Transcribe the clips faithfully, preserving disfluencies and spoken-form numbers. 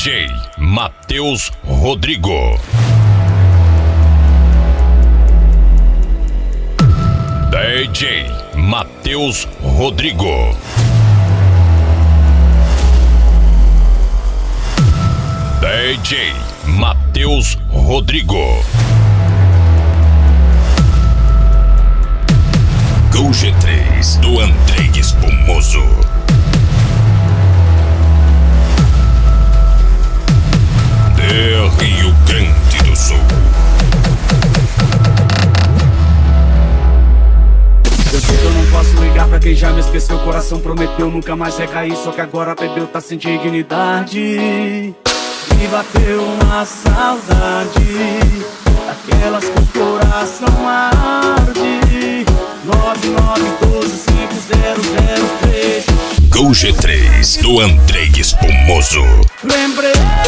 D J Matheus Rodrigo. D J Matheus Rodrigo. D J Matheus Rodrigo. Gol G três do Andrei Espumoso. De Rio Grande do Sul. Eu sei que eu não posso ligar pra quem já me esqueceu. O coração prometeu nunca mais recair, só que agora bebeu, tá sem dignidade. Me bateu uma saudade, daquelas que o coração arde. Nove nove doze cinco zero zero três. Gol G três do Andrei Espumoso. Lembrei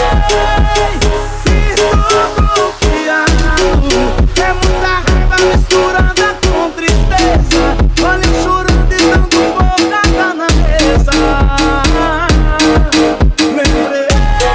que tô bloqueado, é muita raiva misturada com tristeza. Olha eu chorando e dando bocada na mesa. Lembrei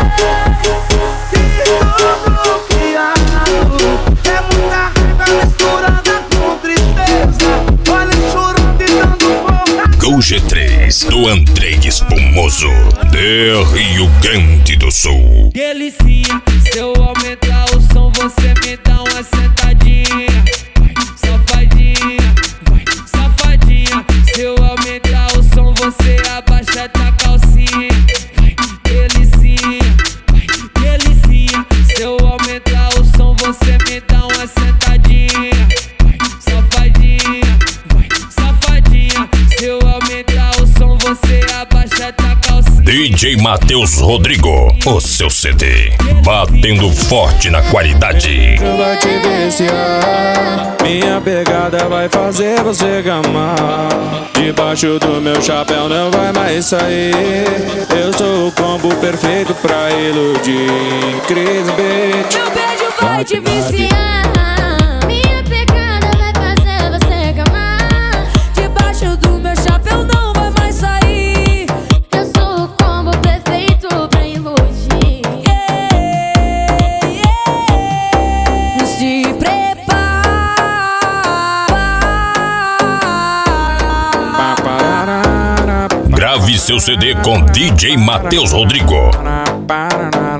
que tô bloqueado, é muita raiva misturada com tristeza. Olha eu chorando e dando bocada. Gol G três do Andrei Espumoso, de Rio Grande do Sul. Delicinha, se eu aumentar o som, você me dá uma sentadinha. Vai, safadinha, vai, safadinha. Se eu aumentar o som, você abaixa tua calcinha. Vai, delicinha, vai, delicinha. Se eu aumentar o som, você me dá uma sentadinha. Vai, safadinha, vai, safadinha. Se eu aumentar o som, você abaixa tua calcinha. D J Matheus Rodrigo, o seu C D, batendo forte na qualidade. Vai te viciar, minha pegada vai fazer você gamar. Debaixo do meu chapéu não vai mais sair. Eu sou o combo perfeito pra iludir. Cris Beat. Meu beijo vai te viciar, minha pegada vai fazer você gamar. Debaixo do meu chapéu não vai mais sair. Eu sou o combo perfeito pra iludir. Yeah, yeah. Se prepara. Grave seu C D com D J Matheus Rodrigo. Para,